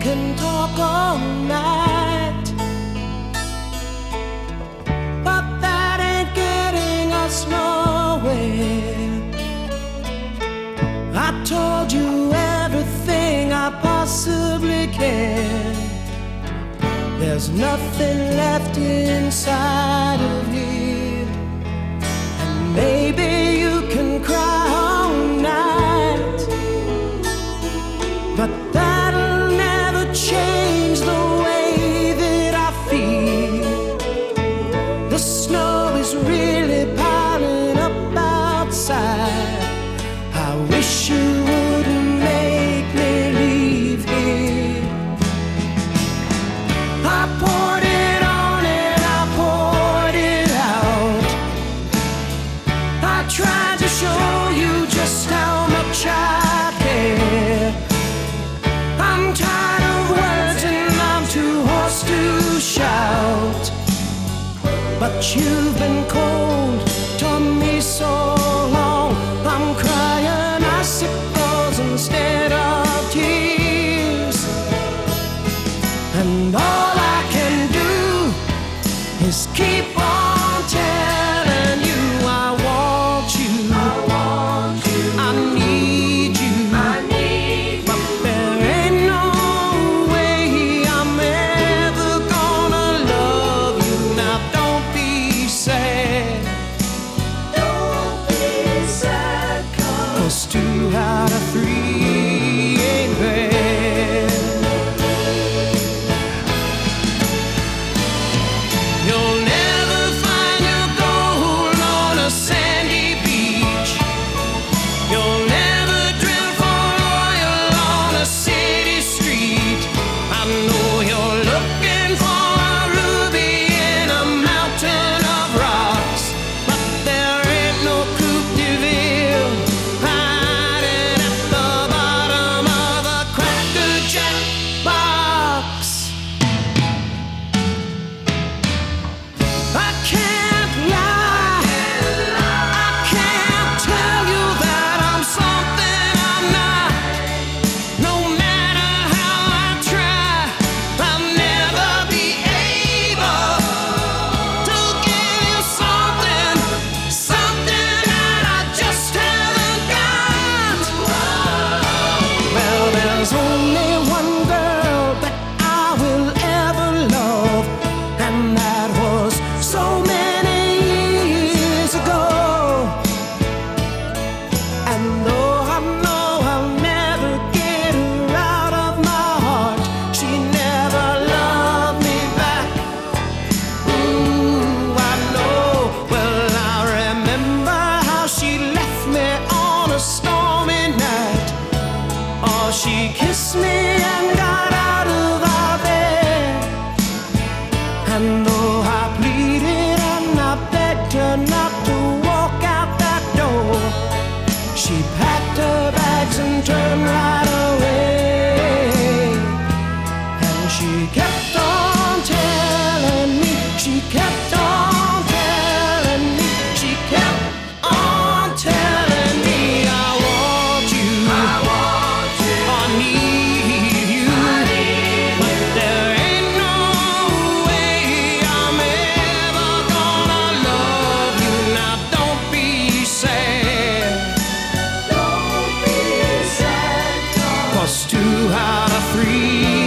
can talk all night, but that ain't getting us nowhere. I told you everything I possibly can. There's nothing left inside of here, and maybe you can cry all night, but that'll never change the way that I feel. The snow is really piling up outside. I wish you wouldn't make me leave here. I poured it on and I poured it out. I tried to show you just how much I care. I'm tired of words and I'm too hoarse to shout, but you've been cold to me so long. I'm crying icicles instead of tears, and all I can do is keep on telling you I want you, I want you, I need you, I need you. But there ain't no way I'm ever gonna love you. Now don't be sad, don't be sad, 'cause 2 out of 3 ain't bad. You'll never find your gold on a sandy beach. You'll never drill for oil on a city street. I know you're looking for a ruby in a mountain of rocks, but there ain't no Coupe de Ville hiding at the bottom of a Cracker Jack box. I can't lie, I can't tell you that I'm something I'm not. No matter how I try, I'll never be able to give you something, something that I just haven't got. Well, there's only one girl that I will ever love, and that was so many years ago. And though I know I'll never get her out of my heart, she never loved me back. I know. Well, I remember how she left me on a stormy night. Oh, she kissed me and got out of our bed, and though I pleaded and I begged her not to walk out that door, she packed her bags and turned right away. And she kept on telling me, she kept on telling me, she kept on telling me I want you, I want you, I need you, I need you. But there ain't no way I'm ever gonna love you. Now don't be sad, don't be sad, 'cause 2 out of 3